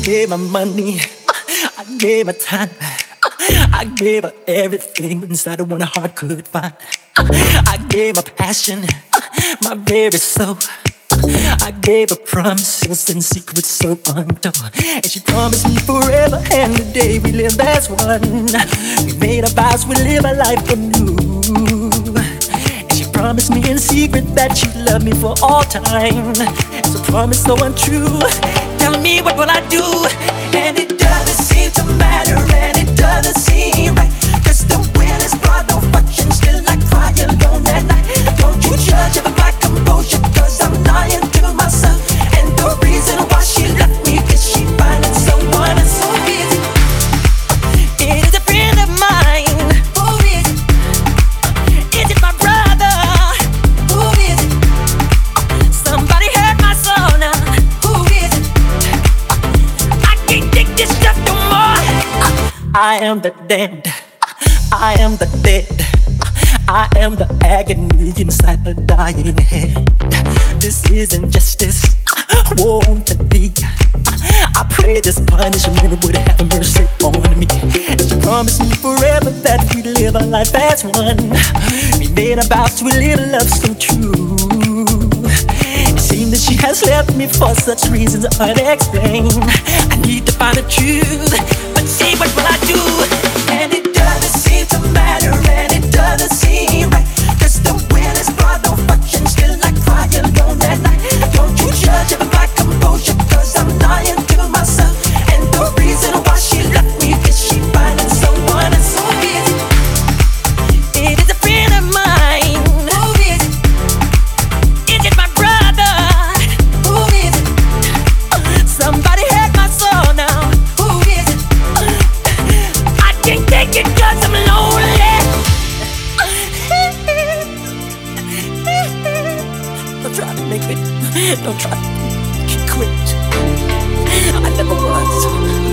gave her money, I gave her time, I gave her everything inside of one heart could find. I gave her passion, my very soul. I gave her promises and secrets so untold. And she promised me forever and the day we live as one. We made our vows, we live a life anew. And she promised me in secret that she'd love me for all time. It's a promise so untrue. Tell me what will I do? And it doesn't seem to matter, and it doesn't seem right. Cause the will is brought no fortune, still I cry alone at night. Don't you judge of my composure, cause I'm lying to myself. And the reason why she left me, cause she finding someone and so busy. It is a friend of mine. Who is it? Is it my brother? Who is it? Somebody hurt my soul now. Who is it? I can't take this stuff no more. I am the damned, I am the dead, I am the agony inside the dying head. This isn't justice, won't it be? I pray this punishment would have mercy on me. And she promised me forever that we'd live our life as one. We made a vow to live a love so true. It seems that she has left me for such reasons unexplained. I need to find the truth, but see what will I do? And it doesn't seem to matter, and it doesn't seem right. Cause the will is brought no fortune, still I cry alone at night. Don't you judge of my composure, cause I'm lying to myself. And the reason why she left me, cause she finding someone and so busy. It is a friend of mine. Who is it? Is it my brother? Who is it? Somebody hurt my soul now. Who is it? I can't take it cause I'm lonely. Don't try to make it. Don't try to quit. I never was.